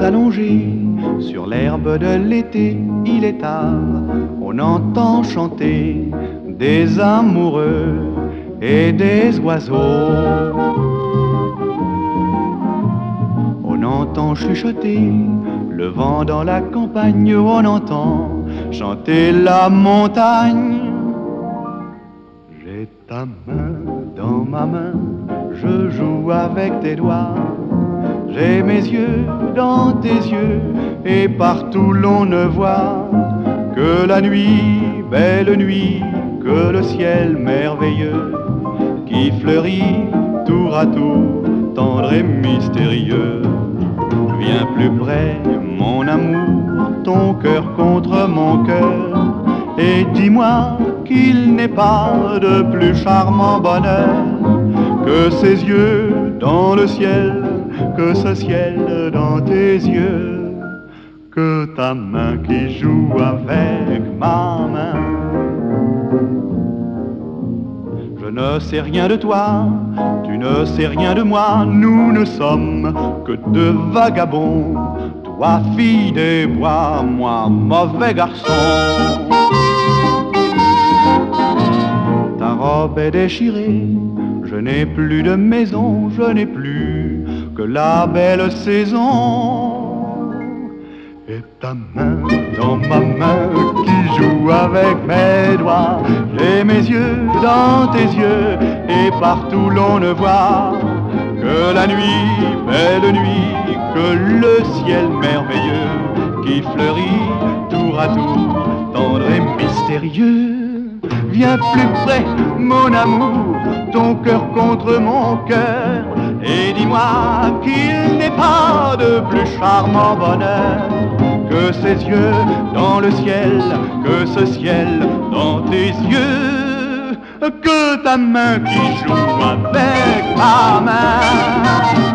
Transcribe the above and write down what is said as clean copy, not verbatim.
allongé sur l'herbe de l'été, il est tard, on entend chanter des amoureux et des oiseaux. On entend chuchoter le vent dans la campagne, on entend chanter la montagne. J'ai ta main dans ma main, je joue avec tes doigts. J'ai mes yeux dans tes yeux, et partout l'on ne voit que la nuit, belle nuit, que le ciel merveilleux qui fleurit tour à tour, tendre et mystérieux. Viens plus près, mon amour, ton cœur contre mon cœur, et dis-moi qu'il n'est pas de plus charmant bonheur que ces yeux dans le ciel, que ce ciel dans tes yeux, que ta main qui joue avec ma main. Je ne sais rien de toi, tu ne sais rien de moi, nous ne sommes que deux vagabonds, toi fille des bois, moi mauvais garçon. Ta robe est déchirée, je n'ai plus de maison, je n'ai plus que la belle saison. Et ta main dans ma main qui joue avec mes doigts, j'ai mes yeux dans tes yeux, et partout l'on ne voit que la nuit, belle nuit, que le ciel merveilleux qui fleurit tour à tour, tendre et mystérieux. Viens plus près, mon amour, ton cœur contre mon cœur, et dis-moi qu'il n'est pas de plus charmant bonheur que ces yeux dans le ciel, que ce ciel dans tes yeux, que ta main qui joue avec ma main.